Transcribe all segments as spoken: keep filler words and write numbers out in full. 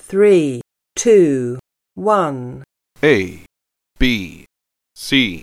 three, two, one. A, B, C.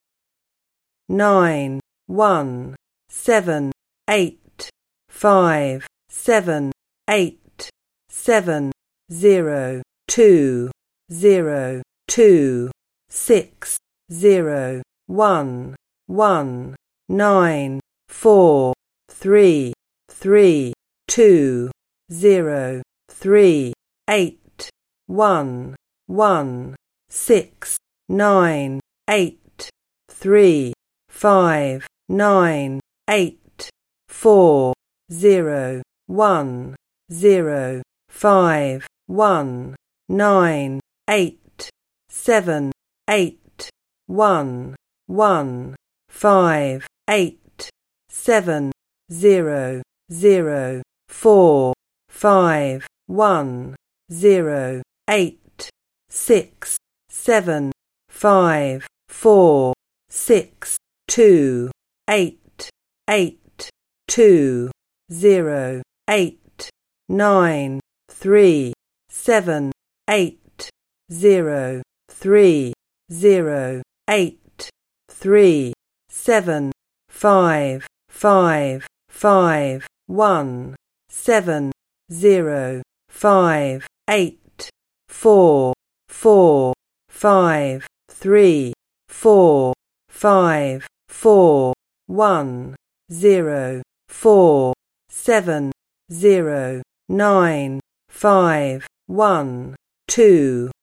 Nine, one, seven, eight, five, seven, eight, seven, zero, two, zero, two, six, zero, one, one, nine, four, three, three, two, zero, three, eight, one, one, six, nine, eight, three, five, nine, eight, four, zero, one, zero, five, one, nine, eight, seven, eight, one, one, five, eight, seven, zero, zero, four, five, one, zero, eight, six, seven, five, four, six, two, eight, eight, two, zero, eight, nine, three, seven, eight, zero, three, zero, eight, three, seven, five, five, five, one, seven, zero, five, eight, four, four, five, three, four, five, four, one, zero, four, seven, zero, nine, five, one, two.